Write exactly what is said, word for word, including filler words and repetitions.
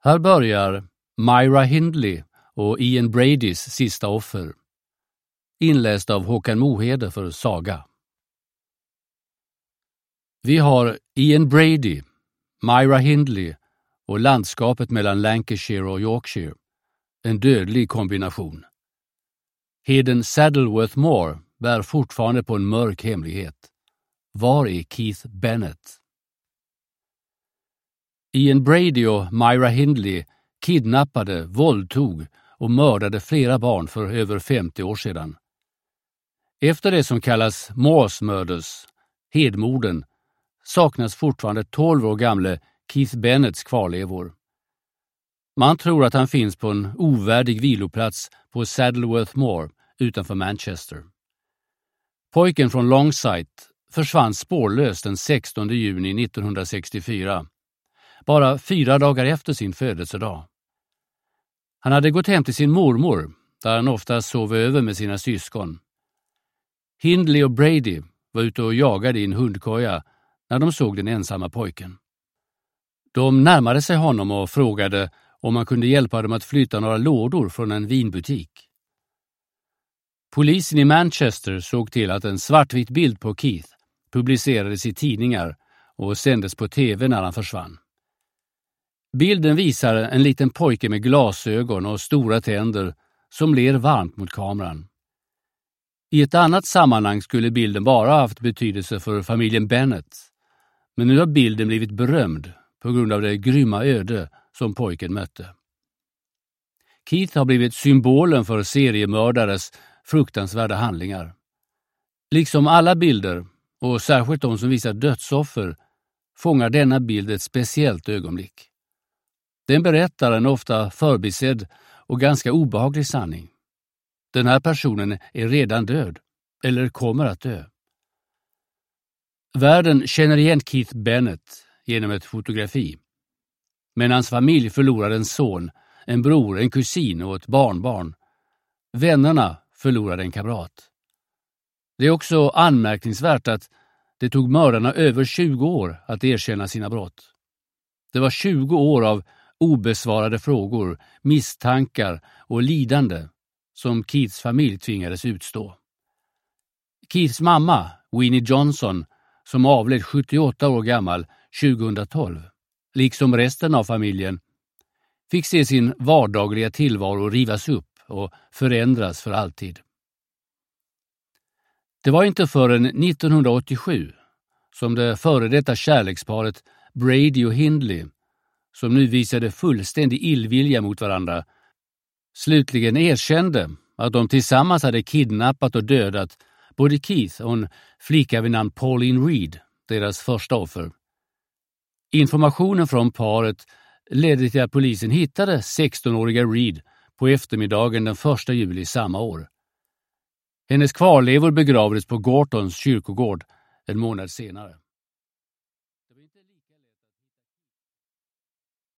Här börjar Myra Hindley och Ian Bradys sista offer. Inläst av Håkan Mohede för Saga. Vi har Ian Brady, Myra Hindley och landskapet mellan Lancashire och Yorkshire. En dödlig kombination. Heden Saddleworth Moor bär fortfarande på en mörk hemlighet. Var är Keith Bennett? Ian Brady och Myra Hindley kidnappade, våldtog och mördade flera barn för över femtio år sedan. Efter det som kallas Moors Murders, hedmorden, saknas fortfarande tolv år gamle Keith Bennetts kvarlevor. Man tror att han finns på en ovärdig viloplats på Saddleworth Moor utanför Manchester. Pojken från Longsight försvann spårlöst den sextonde juni nittonhundrasextiofyra, bara fyra dagar efter sin födelsedag. Han hade gått hem till sin mormor, där han ofta sov över med sina syskon. Hindley och Brady var ute och jagade i en hundkoja när de såg den ensamma pojken. De närmade sig honom och frågade om han kunde hjälpa dem att flytta några lådor från en vinbutik. Polisen i Manchester såg till att en svartvit bild på Keith publicerades i tidningar och sändes på tv när han försvann. Bilden visar en liten pojke med glasögon och stora tänder som ler varmt mot kameran. I ett annat sammanhang skulle bilden bara haft betydelse för familjen Bennett, men nu har bilden blivit berömd på grund av det grymma öde som pojken mötte. Keith har blivit symbolen för seriemördares fruktansvärda handlingar. Liksom alla bilder, och särskilt de som visar dödsoffer, fångar denna bild ett speciellt ögonblick. Den berättar en ofta förbisedd och ganska obehaglig sanning. Den här personen är redan död, eller kommer att dö. Världen känner igen Keith Bennett genom ett fotografi. Men hans familj förlorar en son, en bror, en kusin och ett barnbarn. Vännerna förlorar en kamrat. Det är också anmärkningsvärt att det tog mördarna över tjugo år att erkänna sina brott. Det var tjugo år av obesvarade frågor, misstankar och lidande som Keiths familj tvingades utstå. Keiths mamma, Winnie Johnson, som avled sjuttioåtta år gammal tjugohundratolv, liksom resten av familjen, fick se sin vardagliga tillvaro rivas upp och förändras för alltid. Det var inte förrän nittonhundraåttiosju som det före detta kärleksparet Brady och Hindley, som nu visade fullständig illvilja mot varandra, slutligen erkände att de tillsammans hade kidnappat och dödat både Keith och en flicka vid namn Pauline Reed, deras första offer. Informationen från paret ledde till att polisen hittade sextonåriga Reed på eftermiddagen den första juli samma år. Hennes kvarlevor begravdes på Gortons kyrkogård en månad senare.